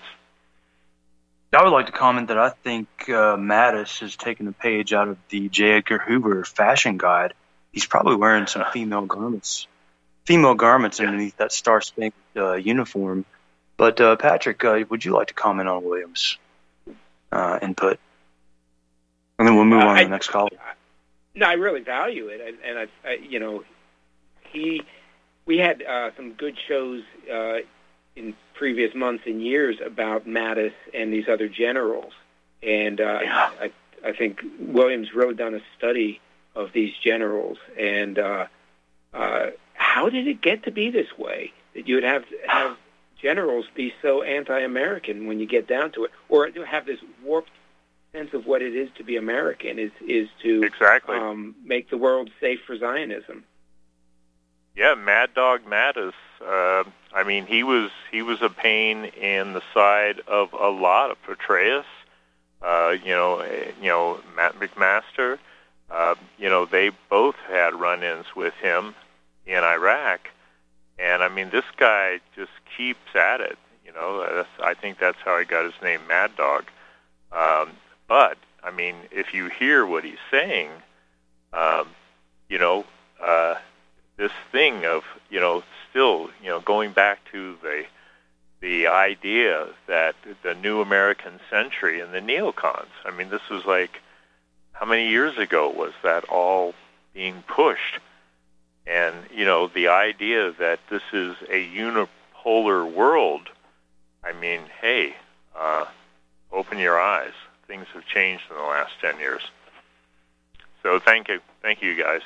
I would like to comment that I think uh, Mattis has taken a page out of the J. Edgar Hoover fashion guide. He's probably wearing some female garments, female garments underneath that star-spangled uh, uniform. But uh, Patrick, uh, would you like to comment on Williams' uh, input? And then we'll move uh, on to I, the next caller. No, I really value it, and, and I, I, you know, he, we had uh, some good shows uh, in previous months and years about Mattis and these other generals, and uh, yeah. I, I think Williams really done a study of these generals, and uh, uh, how did it get to be this way? That you would have have generals be so anti-American when you get down to it, or to have this warped sense of what it is to be American is is to exactly um, make the world safe for Zionism. Yeah, Mad Dog Mattis. Uh, I mean, he was he was a pain in the side of a lot of Petraeus. Uh, you know, you know, Matt McMaster. Uh, you know, they both had run-ins with him in Iraq, and I mean, this guy just keeps at it. You know, that's, I think that's how he got his name, Mad Dog. Um, but I mean, if you hear what he's saying, um, you know, uh, this thing of you know, still you know, going back to the the idea that the new American century and the neocons. I mean, this was like. How many years ago was that all being pushed? And, you know, the idea that this is a unipolar world, I mean, hey, uh, open your eyes. Things have changed in the last ten years. So thank you. Thank you, guys.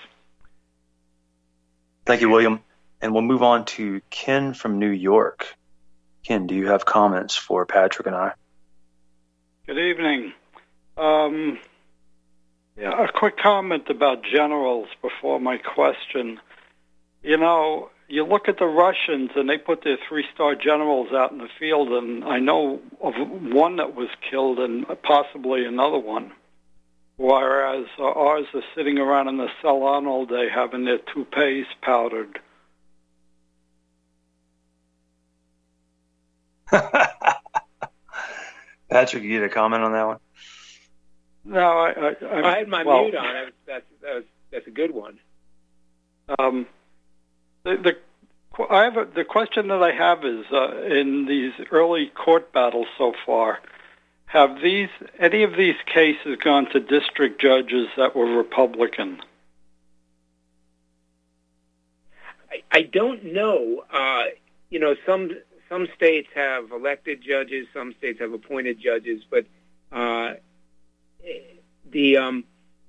Thank you, William. And we'll move on to Ken from New York. Ken, do you have comments for Patrick and I? Good evening. Um, yeah, a quick comment about generals before my question. You know, you look at the Russians, and they put their three-star generals out in the field, and I know of one that was killed and possibly another one, whereas uh, ours are sitting around in the salon all day having their toupees powdered. Patrick, you get a comment on that one? No, I... I, I, I had my well, mute on. That was, that's, that was, that's a good one. Um, the, the, I have a, the question that I have is, uh, in these early court battles so far, have these any of these cases gone to district judges that were Republican? I, I don't know. Uh, you know, some some states have elected judges, some states have appointed judges, but uh, the um,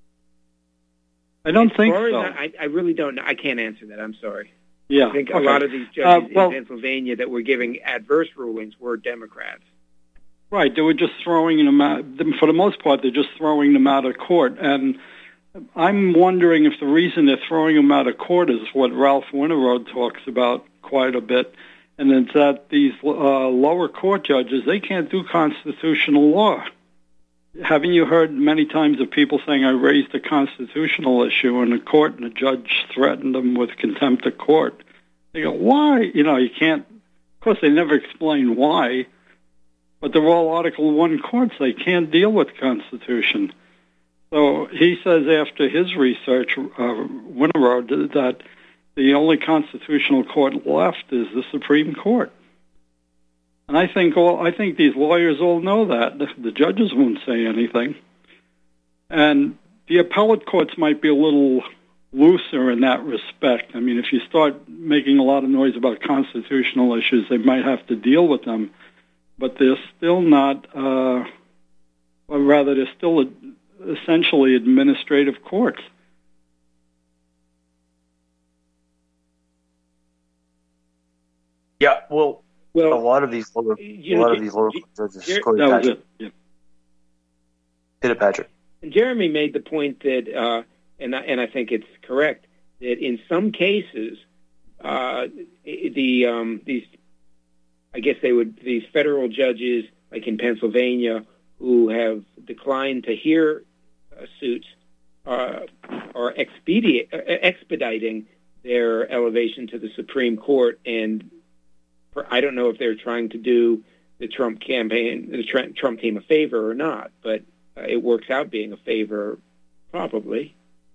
I don't think so. I, I really don't know. I can't answer that. I'm sorry. Yeah, I think okay. a lot of these judges uh, well, in Pennsylvania that were giving adverse rulings were Democrats. Right, they were just throwing them out. For the most part, they're just throwing them out of court. And I'm wondering if the reason they're throwing them out of court is what Ralph Winterode talks about quite a bit, and it's that these uh, lower court judges, they can't do constitutional law. Haven't you heard many times of people saying, I raised a constitutional issue in a court and a judge threatened them with contempt of court? They go, why? You know, you can't, of course they never explain why, but they're all Article One courts. They can't deal with the Constitution. So he says after his research, uh, Winterode, that the only constitutional court left is the Supreme Court. And I think all I think these lawyers all know that. The, the judges won't say anything. And the appellate courts might be a little looser in that respect. I mean, if you start making a lot of noise about constitutional issues, they might have to deal with them. But they're still not, uh, or rather, they're still a, essentially administrative courts. Yeah, well, well a lot of these lower, a lot of these lower judges. Go ahead, that was Patrick. it. Yeah. Hit it, Patrick. And Jeremy made the point that, uh, and I, and I think it's correct, that in some cases, uh, the um, these, I guess they would these federal judges, like in Pennsylvania, who have declined to hear uh, suits, uh, are expedite, uh, expediting their elevation to the Supreme Court, and for, I don't know if they're trying to do the Trump campaign, the Trump team a favor or not, but uh, it works out being a favor, probably.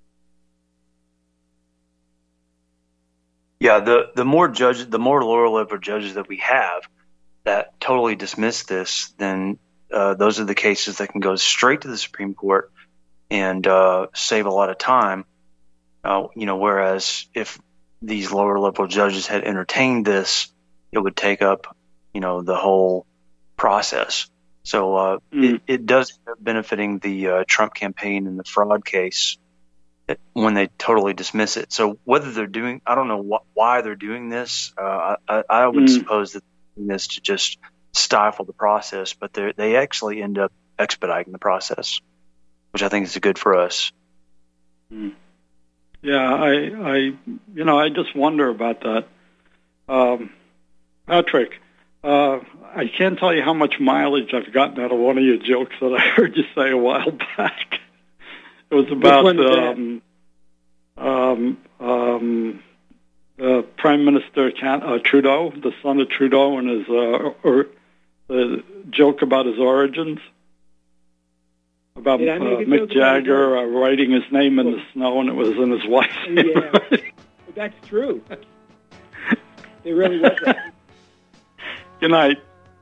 Yeah, the the more judges, the more lower level judges that we have that totally dismiss this, then uh, those are the cases that can go straight to the Supreme Court and uh, save a lot of time. Uh, you know, whereas if these lower level judges had entertained this, it would take up, you know, the whole process. So uh, mm. it, it does end up benefiting the uh, Trump campaign in the fraud case when they totally dismiss it. So whether they're doing, I don't know wh- why they're doing this. Uh, I, I would mm. suppose that they're doing this to just stifle the process, but they they actually end up expediting the process, which I think is good for us. Mm. Yeah, I, I, you know, I just wonder about that. Um, Patrick, uh, I can't tell you how much mileage I've gotten out of one of your jokes that I heard you say a while back. It was about um, um, um, uh, Prime Minister Can- uh, Trudeau, the son of Trudeau, and his uh, or the joke about his origins. About uh, Mick Jagger uh, writing his name in the snow, and it was in his wife's name. Yeah, that's true. It really was that. Good night.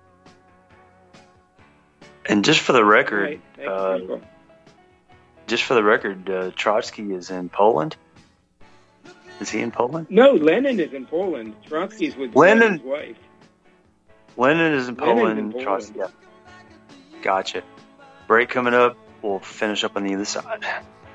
And just for the record, right. uh, you, just for the record, uh, Trotsky is in Poland. Is he in Poland? No, Lenin is in Poland. Trotsky's with Lenin. his wife. Lenin is in Lenin's Poland. in Poland. Trotsky, yeah. Gotcha. Break coming up. We'll finish up on the other side.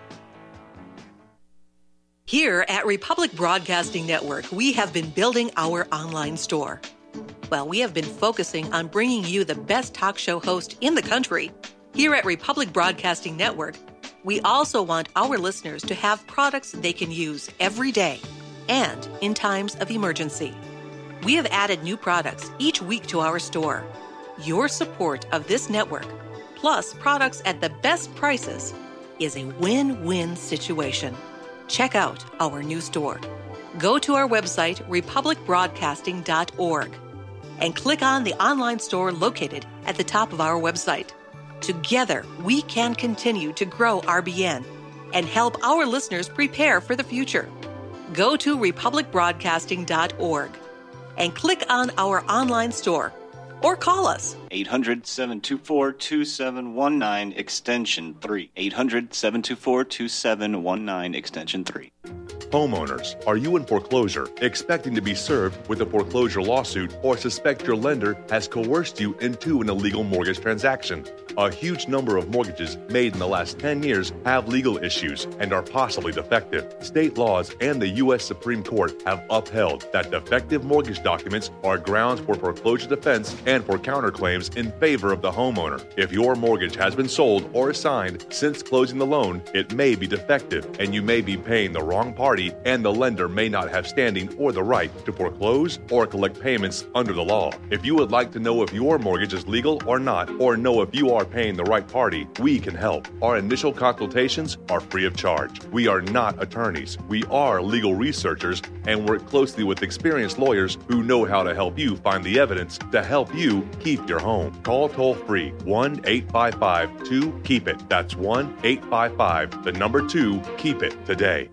Here at Republic Broadcasting Network, we have been building our online store. Well, we have been focusing on bringing you the best talk show host in the country. Here at Republic Broadcasting Network, we also want our listeners to have products they can use every day and in times of emergency. We have added new products each week to our store. Your support of this network, plus products at the best prices, is a win-win situation. Check out our new store. Go to our website, republic broadcasting dot org, and click on the online store located at the top of our website. Together, we can continue to grow R B N and help our listeners prepare for the future. Go to republic broadcasting dot org and click on our online store or call us. eight hundred, seven two four, two seven one nine, extension three. eight hundred, seven two four, two seven one nine, extension three. Homeowners, are you in foreclosure, expecting to be served with a foreclosure lawsuit, or suspect your lender has coerced you into an illegal mortgage transaction? A huge number of mortgages made in the last ten years have legal issues and are possibly defective. State laws and the U S Supreme Court have upheld that defective mortgage documents are grounds for foreclosure defense and for counterclaims in favor of the homeowner. If your mortgage has been sold or assigned since closing the loan, it may be defective and you may be paying the wrong party, and the lender may not have standing or the right to foreclose or collect payments under the law. If you would like to know if your mortgage is legal or not, or know if you are paying the right party, we can help. Our initial consultations are free of charge. We are not attorneys. We are legal researchers and work closely with experienced lawyers who know how to help you find the evidence to help you keep your home. Call toll free one eight five five two keep it. That's one eight five five, the number two, keep it today.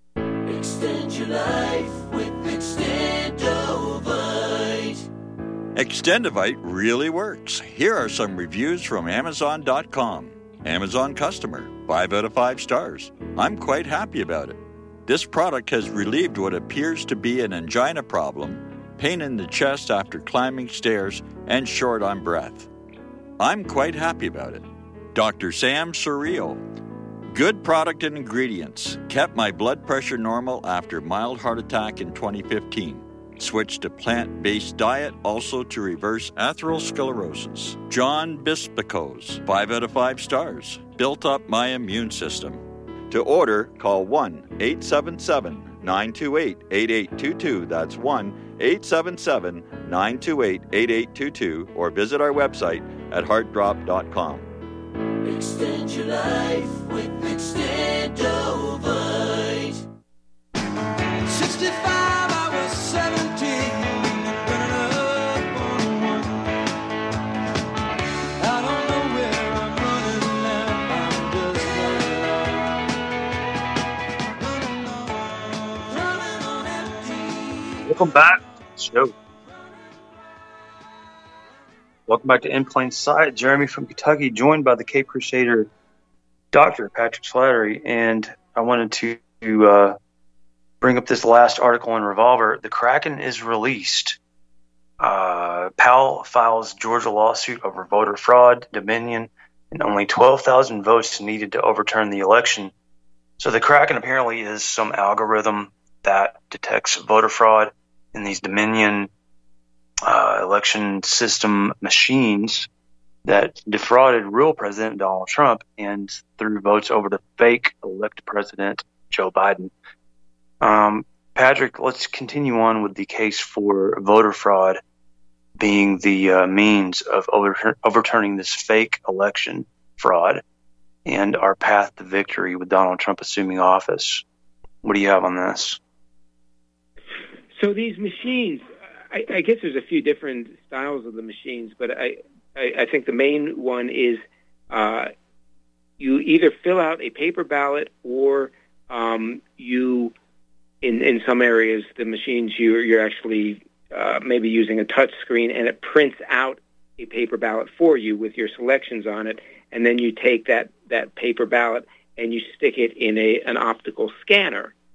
Extend your life with Extendovite. Extendovite really works. Here are some reviews from Amazon dot com. Amazon customer, five out of five stars. I'm quite happy about it. This product has relieved what appears to be an angina problem, pain in the chest after climbing stairs, and short on breath. I'm quite happy about it. Doctor Sam Surreal. Good product and ingredients. Kept my blood pressure normal after mild heart attack in twenty fifteen. Switched to plant-based diet also to reverse atherosclerosis. John Bispicos, five out of five stars. Built up my immune system. To order, call one eight seven seven, nine two eight, eight eight two two. That's one eight seven seven, nine two eight, eight eight two two, or visit our website at heart drop dot com. Extend your life with Extendovite. sixty-five, I was seventeen, running up on one. I don't know where I'm running now, I'm just running. Welcome back to the show. Welcome back to In Plain Sight. Jeremy from Kentucky, joined by the Cape Crusader, Doctor Patrick Slattery. And I wanted to uh, bring up this last article in Revolver. The Kraken is released. Uh, Powell files Georgia lawsuit over voter fraud, Dominion, and only twelve thousand votes needed to overturn the election. So the Kraken apparently is some algorithm that detects voter fraud in these Dominion Uh, election system machines that defrauded real President Donald Trump and threw votes over to fake elected President Joe Biden. Um, Patrick, let's continue on with the case for voter fraud being the uh, means of over- overturning this fake election fraud and our path to victory with Donald Trump assuming office. What do you have on this? So these machines, I, I guess there's a few different styles of the machines, but I, I, I think the main one is uh, you either fill out a paper ballot or um, you, in, in some areas, the machines, you're, you're actually uh, maybe using a touch screen and it prints out a paper ballot for you with your selections on it, and then you take that, that paper ballot and you stick it in a an optical scanner.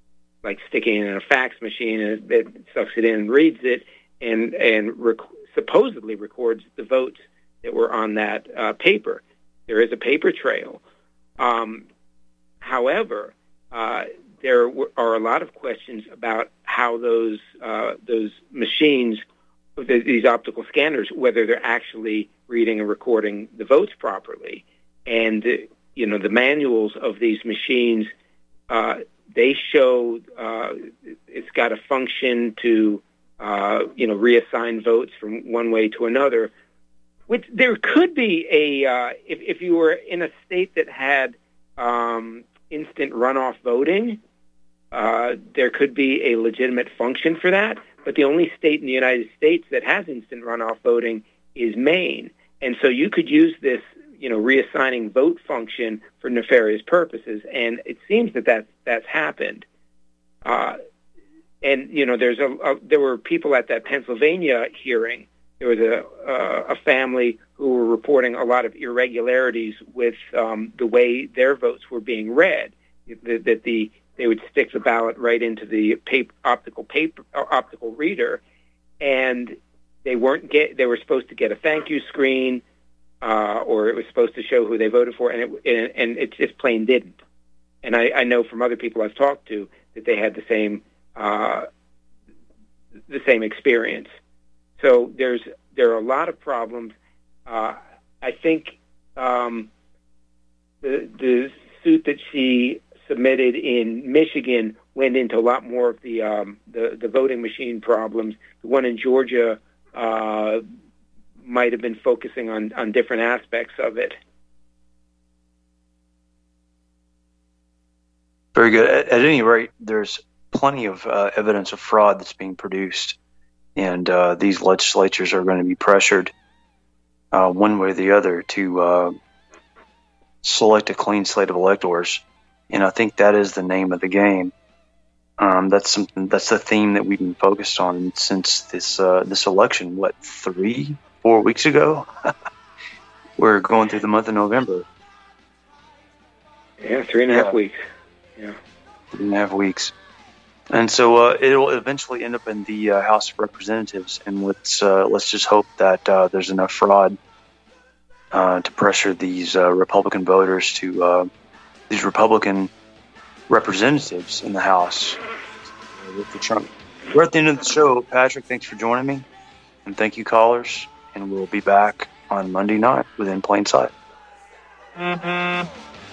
like sticking it in a fax machine, and it, it sucks it in and reads it, and and rec- supposedly records the votes that were on that uh, paper. There is a paper trail. Um, however, uh, there w- are a lot of questions about how those uh, those machines, th- these optical scanners, whether they're actually reading and recording the votes properly. And, uh, you know, the manuals of these machines, uh, they show uh, it's got a function to, uh, you know, reassign votes from one way to another. Which there could be a, uh, if, if you were in a state that had um, instant runoff voting, uh, there could be a legitimate function for that. But the only state in the United States that has instant runoff voting is Maine. And so you could use this, you know, reassigning vote function for nefarious purposes. And it seems that that's, that's happened. Uh, and, you know, there's a, a, there were people at that Pennsylvania hearing. There was a, uh, a family who were reporting a lot of irregularities with um, the way their votes were being read, that, that the they would stick the ballot right into the paper, optical paper, uh, optical reader, and they weren't get. They were supposed to get a thank you screen, uh, or it was supposed to show who they voted for, and it and, and it just plain didn't. And I, I know from other people I've talked to that they had the same uh, the same experience. So there's there are a lot of problems. Uh, I think um, the the suit that she submitted in Michigan went into a lot more of the um, the, the voting machine problems. The one in Georgia uh, might have been focusing on, on different aspects of it. Very good. At, at any rate, there's plenty of uh, evidence of fraud that's being produced, and uh, these legislatures are going to be pressured uh, one way or the other to uh, select a clean slate of electors. And I think that is the name of the game. Um, that's something. That's the theme that we've been focused on since this uh, this election. What, three, four weeks ago? We're going through the month of November. Yeah, three and a half yeah. weeks. Yeah, three and a half weeks. And so uh, it'll eventually end up in the uh, House of Representatives. And let's uh, let's just hope that uh, there's enough fraud uh, to pressure these uh, Republican voters to. Uh, These Republican representatives in the House with the Trump. We're at the end of the show. Patrick, thanks for joining me. And thank you, callers. And we'll be back on Monday night with In Plain Sight. Mm-hmm.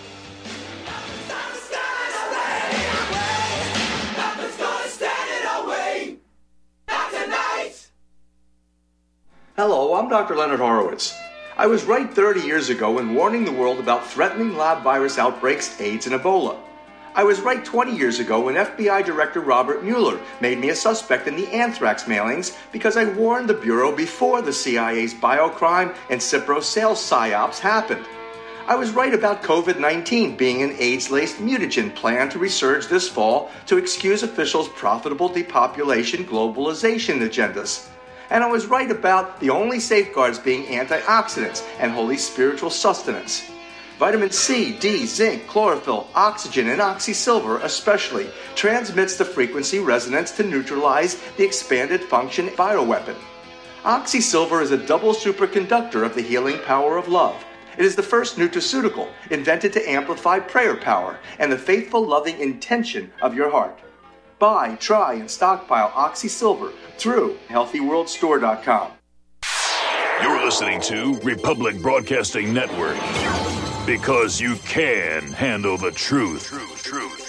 Hello, I'm Doctor Leonard Horowitz. I was right thirty years ago in warning the world about threatening lab virus outbreaks, AIDS, and Ebola. I was right twenty years ago when F B I Director Robert Mueller made me a suspect in the anthrax mailings because I warned the Bureau before the C I A's biocrime and Cipro sales psyops happened. I was right about COVID nineteen being an AIDS-laced mutagen planned to resurge this fall to excuse officials' profitable depopulation globalization agendas. And I was right about the only safeguards being antioxidants and holy spiritual sustenance. Vitamin C, D, zinc, chlorophyll, oxygen, and oxysilver especially transmits the frequency resonance to neutralize the expanded function bioweapon. Oxysilver is a double superconductor of the healing power of love. It is the first nutraceutical invented to amplify prayer power and the faithful loving intention of your heart. Buy, try, and stockpile Oxysilver through healthy world store dot com. You're listening to Republic Broadcasting Network, because you can handle the truth. Truth, truth.